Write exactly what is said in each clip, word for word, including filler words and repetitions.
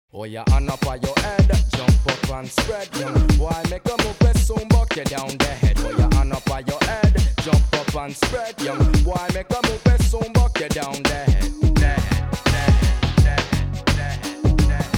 Oh, you hand up on your head, jump up and spread. Young boy, make a move, let's soon buck you down the head. Oh, you hand up on your head, jump up and spread. Young boy, make a move, let's soon buck you down the head. The head, the head, the head, the head, the head,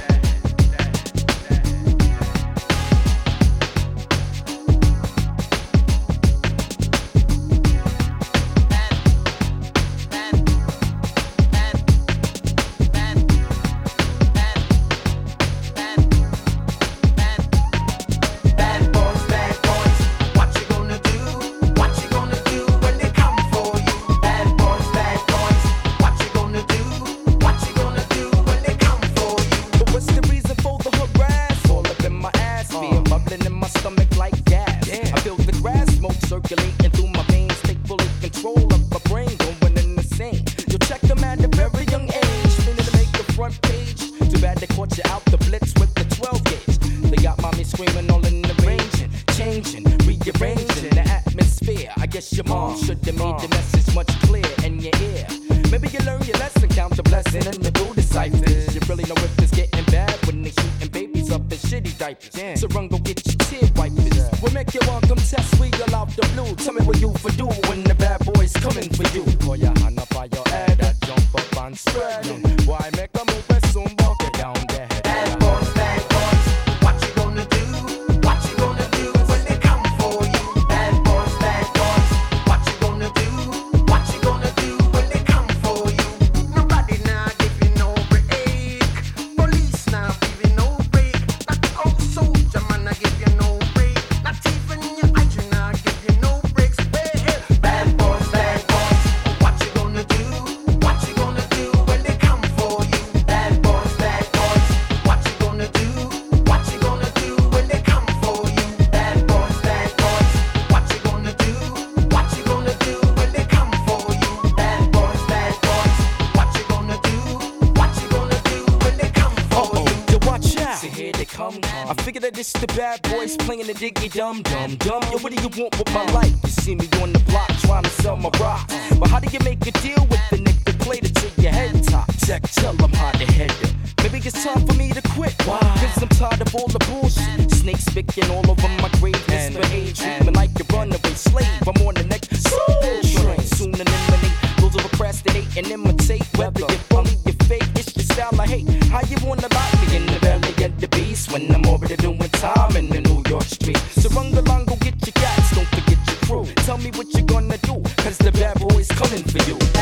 circulating through my veins, take full control of my brain, going in the same. You check them at a very young age, meaning to make the front page. Too bad they caught you out the blitz with the twelve gauge. They got mommy screaming all in the ranging, changing, rearranging the atmosphere. I guess your mom should have made the message much clearer in your ear. Maybe you learn your lesson, count the blessing, and the do the ciphers. You really know if it's getting bad when they shooting babies up in shitty diapers. Yeah. So run, go get your tear wipers. Yeah. We'll make you welcome test, we all out the blue. Tell me what you for do when the bad boys coming for you. Pour your hand up on your head, I jump up and spread. Why make a move and soon walk it down the head? Bad boys, bad boys, what you gonna do? What you gonna do when they come for you? Bad boys, bad boys, what you gonna do? What you gonna do when they come for you? Nobody now give you no break. Police now give you no break. Not the old soldier man I give you no break. Not even your hygiene now give you no breaks. Hey, bad boys, bad boys, what you gonna do? What you gonna do when they come for you? Bad boys, bad boys, what you gonna do? What you gonna do when they come for you? Bad boys, bad boys, what you gonna do? What you gonna do when they come for you? Bad boys, bad boys, what you gonna do? What you gonna do when they come for Uh-oh, you? yo, watch out. So here they come. I figured that it's the bad boys playing the diggy dum dum dum. Yo, what do you want with my life? You see me on the block trying to sell my rocks. But how do you make a deal with the nick that played it to your head top? Check, tell them how to head it. Maybe it's time for me to quit. Why? Cause I'm tired of all the bullshit. Snakes picking all over my grave. Misbehaved, treatment like a runaway slave. I'm on the next soul train. Soon eliminate those who procrastinate and imitate. Whether you funny, you fake, it's your style I hate. How you wanna lock me in the belly of the beast when I'm already doing time in the New York street? So run along, go get your cats, don't forget your crew. Tell me what you gonna do, cause the bad boys coming for you.